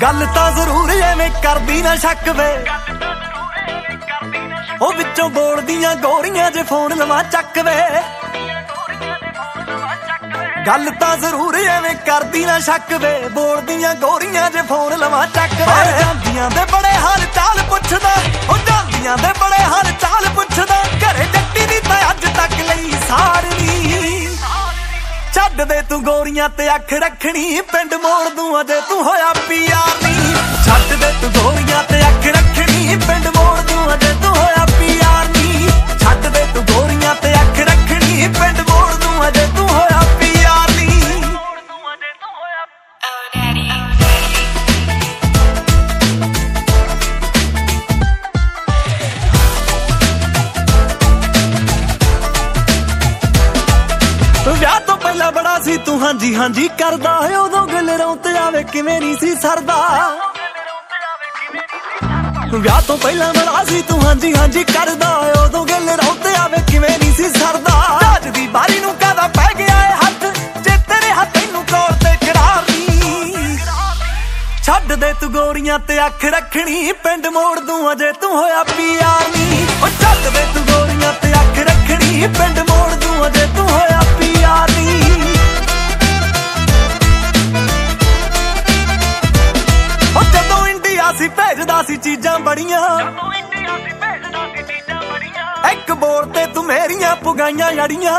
ਗੱਲ ਤਾਂ ਜ਼ਰੂਰ ਐਵੇਂ ਕਰਦੀ ਨਾ ਸ਼ੱਕ ਵੇ, ਉਹ ਵਿੱਚੋਂ ਬੋਲਦੀਆਂ ਗੋਰੀਆਂ ਜੇ ਫੋਨ ਲਵਾਂ ਚੱਕ ਵੇ। ਗੱਲ ਤਾਂ ਜ਼ਰੂਰ ਐਵੇਂ ਕਰਦੀ ਨਾ ਸ਼ੱਕ ਵੇ, ਬੋਲਦੀਆਂ ਗੋਰੀਆਂ ਜੇ ਫੋਨ ਲਵਾਂ ਚੱਕ ਵੇ। ਜਾਂਦੀਆਂ ਦੇ ਬੜੇ ਹਾਲ ਚਾਲ ਪੁੱਛਦਾ, ਉਹ ਜਾਂਦੀਆਂ ਦੇ ਬੜੇ ਹਾਲ ਚਾਲ ਪੁੱਛਦਾ, ਘਰੇ ਜੱਟੀ ਦੀ ਤਾਂ ਅੱਜ ਤੱਕ ਲਈ ਸਾਰ ਨੀ। ਛੱਡ ਦੇ ਤੂੰ ਗੋਰੀਆਂ ਤੇ ਅੱਖ ਰੱਖਣੀ, ਪਿੰਡ ਮੋੜ ਦੂੰ ਅਜੇ ਤੂੰ ਹੋਇਆ ਪੀਆਰ ਨੀ। ਛੱਡ ਦੇ ਤੂੰ ਗੋਰੀਆਂ ਤੇ ਅੱਖ ਰੱਖਣੀ, ਪਿੰਡ ਮੋੜ ਦੂੰ ਅਜੇ ਤੂੰ ਹੋਇਆ ਪੀਆਰ ਨੀ। ਛੱਡ ਦੇ ਤੂੰ ਗੋਰੀਆਂ ਤੇ ਅੱਖ ਰੱਖਣੀ, ਪਿੰਡ ਮੋੜ ਦੂੰ ਅਜੇ ਤੂੰ ਹੋਇਆ ਪੀਆਰ ਨੀ। ਵਿਆਹ ਤੋਂ ਪਹਿਲਾਂ ਬੜਾ ਸੀ ਤੂੰ ਹਾਂਜੀ ਹਾਂਜੀ ਕਰਦਾ, ਉਦੋਂ ਗੱਲਰੋਂ ਤੇ ਆਵੇ ਕਿਵੇਂ ਨਹੀਂ ਸੀ ਸਰਦਾ। ਵਿਆਹ ਤੋਂ ਪਹਿਲਾਂ ਬੜਾ ਸੀ ਤੂੰ ਹਾਂਜੀ ਹਾਂਜੀ ਕਰਦਾ, ਉਦੋਂ ਗੱਲਰੋਂ ਤੇ ਆਵੇ ਕਿਵੇਂ ਨਹੀਂ ਸੀ ਸਰਦਾ। ਰਾਜ ਦੀ ਬਾਰੀ ਨੂੰ ਕਾਹਦਾ ਪੈ ਗਿਆ ਏ ਹੱਥ, ਜੇ ਤੇਰੇ ਹੱਥ ਨੂੰ ਕੋਲ ਤੇ ਕਰਾਰ ਨੀ। ਛੱਡ ਦੇ ਤੂੰ ਗੋਰੀਆਂ ਤੇ ਅੱਖ ਰੱਖਣੀ, ਪਿੰਡ ਮੋੜ ਦੂੰ ਅਜੇ ਤੂੰ ਹੋਇਆ ਪੀਆਰ ਨੀ। ਉਹ ਛੱਡ ਦੇ ਤੂੰ ਗੋਰੀਆਂ ਤੇ ਅੱਖ ਰੱਖਣੀ, ਪਿੰਡ ਮੋੜ ਦੂੰ ਅਜੇ ਤੂੰ ਹੋਇਆ ਪੀਆਰ ਨੀ। ਉਹ ਜਦੋਂ ਇੰਡੀਆ ਸੀ ਭੇਜਦਾ ਸੀ ਚੀਜ਼ਾਂ ਬੜੀਆਂ, ਇੱਕ ਬੋਲ ਤੇ ਤੂੰ ਮੇਰੀਆਂ ਪੁਗਾਈਆਂ ਜੜੀਆਂ।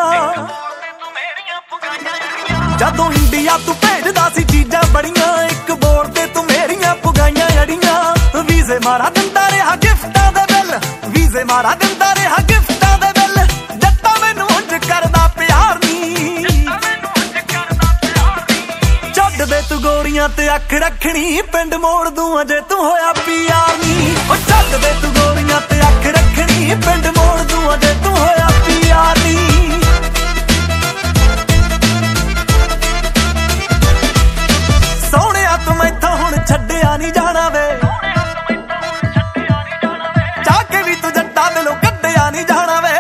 ਜਦੋਂ ਇੰਡੀਆ ਤੂੰ ਭੇਜਦਾ ਸੀ ਚੀਜ਼ਾਂ ਬੜੀਆਂ, ਇੱਕ ਬੋਲ ਤੇ ਤੂੰ ਮੇਰੀਆਂ ਪੁਗਾਈਆਂ ਜੜੀਆਂ। ਵੀਜ਼ੇ ਮਾਰਾ ਦਿੰਦਾ ਰਿਹਾ ਗਿਫਟਾਂ ਦੇ ਬਿੱਲ, ਵੀਜ਼ੇ ਮਾਰਾ ਦਿੰਦਾ ਰਿਹਾ ਗਿਫਟਾਂ ਦੇ ਬਿੱਲ। ਜੱਟਾ ਮੈਨੂੰ ਉਂਝ ਕਰਦਾ ਪਿਆਰ ਨੀ। ਛੱਡ ਦੇ ਤੂੰ ਗੋਰੀਆਂ ਤੇ ਅੱਖ ਰੱਖਣੀ, ਪਿੰਡ ਮੋੜ ਦੂੰ ਅਜੇ ਤੂੰ ਹੋਇਆ ਪੀਆਰ ਨੀ। ਉਹ ਛੱਡ ਦੇ ਤੂੰ ਗੋਰੀਆਂ ਤੇ ਅੱਖ ਰੱਖਣੀ, ਪਿੰਡ ਮੋੜ ਦੂੰ ਅਜੇ ਤੂੰ ਹੋਇਆ ਪੀਆਰ ਨੀ। ਸੋਹਣਿਆ ਤੂੰ ਮੈਥੋਂ ਹੁਣ ਛੱਡਿਆ ਨੀ ਜਾਣਾ ਵੇ, ਚਾਹ ਕੇ ਵੀ ਤੂੰ ਜੱਟਾਂ ਦਿਲੋਂ ਕੱਢਿਆ ਨੀ ਜਾਣਾ ਵੇ।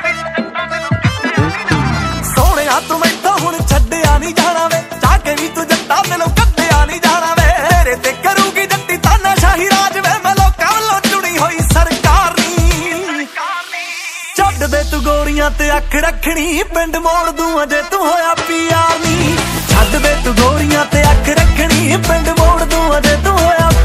ਸੋਹਣਿਆ ਤੂੰ ਮੈਥੋਂ ਹੁਣ ਛੱਡਿਆ ਨੀ ਜਾਣਾ ਵੇ, ਚਾਹ ਕੇ ਵੀ ਤੂੰ ਜੱਟਾਂ ਦਿਲੋਂ ਕੱਢਿਆ ਨੀ ਜਾਣਾ ਵੇ। ਤੇਰੇ ਤੇ ਕਰੂਗੀ ਜੱਟੀ ਤਾਨਾਸ਼ਾਹੀ ਰਾਜ ਵੇ, ਮੈਂ ਲੋਕਾਂ ਵੱਲੋਂ ਚੁਣੀ ਹੋਈ ਸਰਕਾਰ ਨੀ। ਛੱਡ ਦੇ ਤੂੰ ਗੋਰੀਆਂ ਤੇ ਅੱਖ ਰੱਖਣੀ, ਪਿੰਡ ਮੋੜ ਦੂੰ ਅਜੇ ਤੂੰ ਹੋਇਆ ਪੀਆਰ ਨੀ। ਛੱਡ ਦੇ ਤੂੰ ਗੋਰੀਆਂ ਤੇ ਅੱਖ ਰੱਖਣੀ, ਪਿੰਡ ਮੋੜ ਦੂੰ ਅਜੇ ਤੂੰ ਹੋਇਆ